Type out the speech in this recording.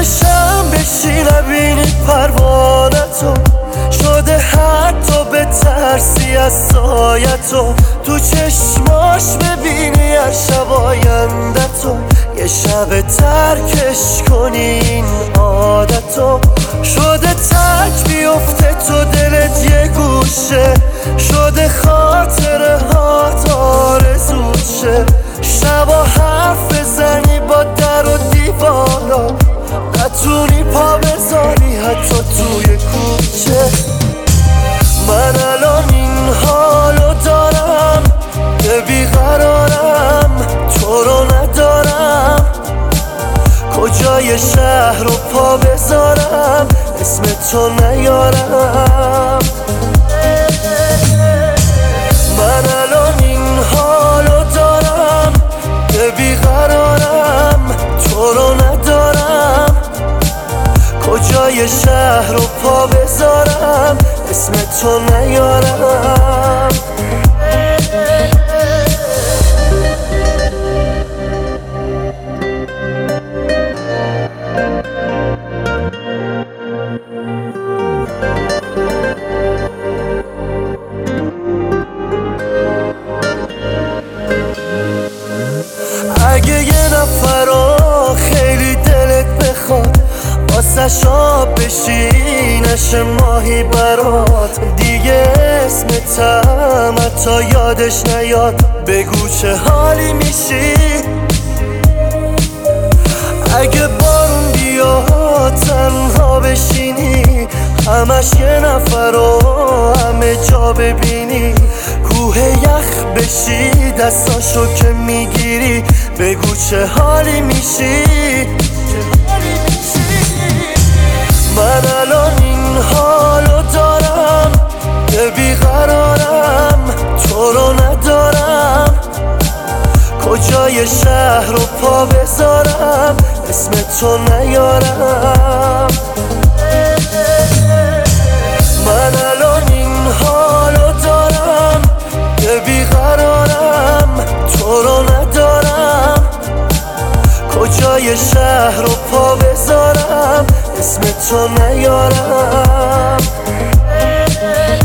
چشم بشی نبینی پروانتو، شده حتی به ترسی از سایتو، تو چشماش ببینی هر شب آیندتو، یه شب ترکش کنی این عادتو. شده تک بیفته تو دلت یه گوشه، شده خاطره هات آرزوت شه، شبا حرف بزنی با در و دیوارا، نتونی پا بذاری حتی توی کوچه. من الان این حالو دارم که بیقرارم، تو رو ندارم، کجای شهر رو پا بذارم اسم تو نیارم. من الان این حالو دارم که بیقرارم، تو رو ندارم، کجای شهر رو پا بذارم اسم تو نیارم. اگه یه نفر رو خیلی دلت بخواد، واسه آب بشی نشه ماهی برات، دیگه اسمتم حتی یادش نیاد، بگو چه حالی میشی. اگه بارون بیاد تنها بشینی، همش یه نفر رو همه جا ببینی، کوه یخ بشی دستاشو که میگیری، بگو چه حالی میشی. من الان این حالو دارم که بیقرارم، تو رو ندارم، کجای شهر رو پا بذارم اسم تو نیارم. من الان این حالو دارم که بیقرارم، تو رو ندارم، کجای شهر رو پا بذارم اسم تو نیارم.